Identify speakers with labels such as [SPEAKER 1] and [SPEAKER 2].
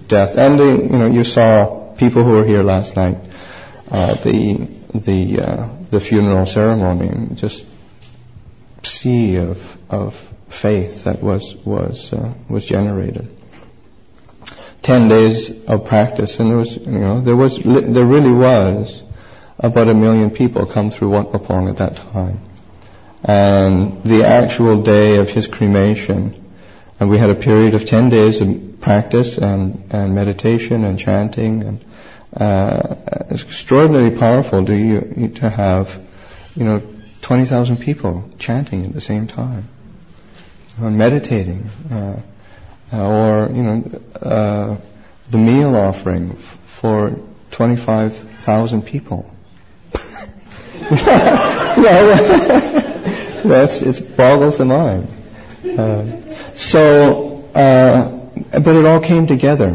[SPEAKER 1] death. And you saw people who were here last night, the funeral ceremony, just sea of faith that was generated. 10 days of practice, and there really was about 1 million people come through Wat Pah Pong at that time. And the actual day of his cremation, and we had a period of 10 days of practice and meditation and chanting, and it's extraordinarily powerful to have 20,000 people chanting at the same time, or meditating, or the meal offering for 25,000 people. It boggles the mind. But it all came together.